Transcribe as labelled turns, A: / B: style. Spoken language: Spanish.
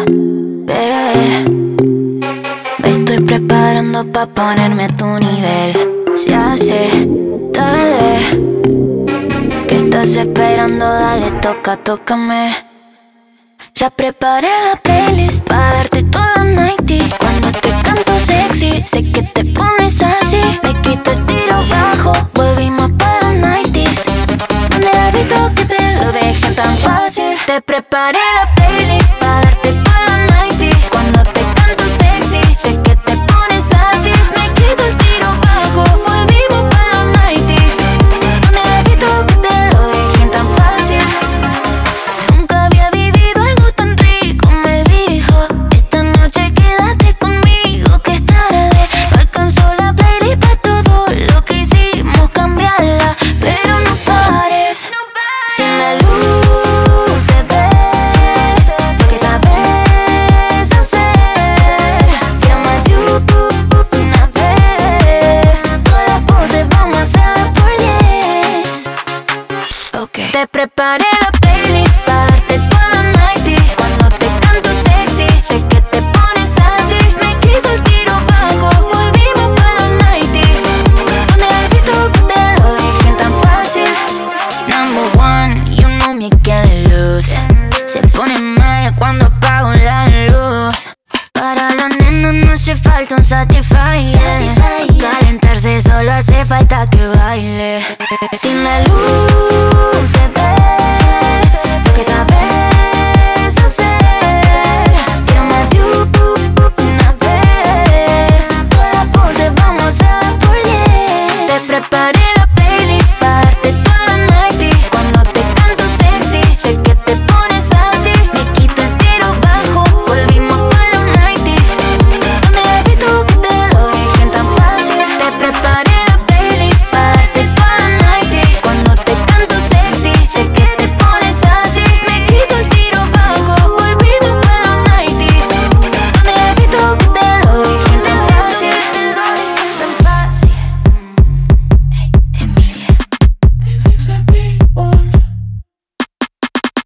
A: bebé. Me estoy preparando pa' ponerme a tu nivel. Se hace tarde. ¿Qué estás esperando? Dale, tócame. Ya preparé la playlist pa' darte toda la nighty. Cuando te canto sexy, sé que te pones así. Me quito el tiro bajo, volvimos pa' los nighties. Donde evito que te lo dejen tan fácil. Te preparé la playlist pa' darte toda la nighty. Cuando te canto sexy, sé que te pones así. Me quito el tiro bajo, volvimos pa' los nighties. Donde evito que te lo dejen tan fácil. Nunca había vivido algo tan rico, me dijo. Esta noche quédate conmigo que es tarde. No alcanzó la playlist pa' todo lo que hicimos, cambiarla, pero no pares. Sin la luz se ve lo que sabes hacer. Quiero más de una vez. Todas las poses vamos a hacerlas por 10. Okay. Te preparé la playlist pa' darte toda la nighty. Cuando te canto sexy, sé que te pones así. Me quito el tiro bajo, volvimos pa' los nighties. Donde evito que te lo dejen tan fácil. Number one, you know me get loose. Se pone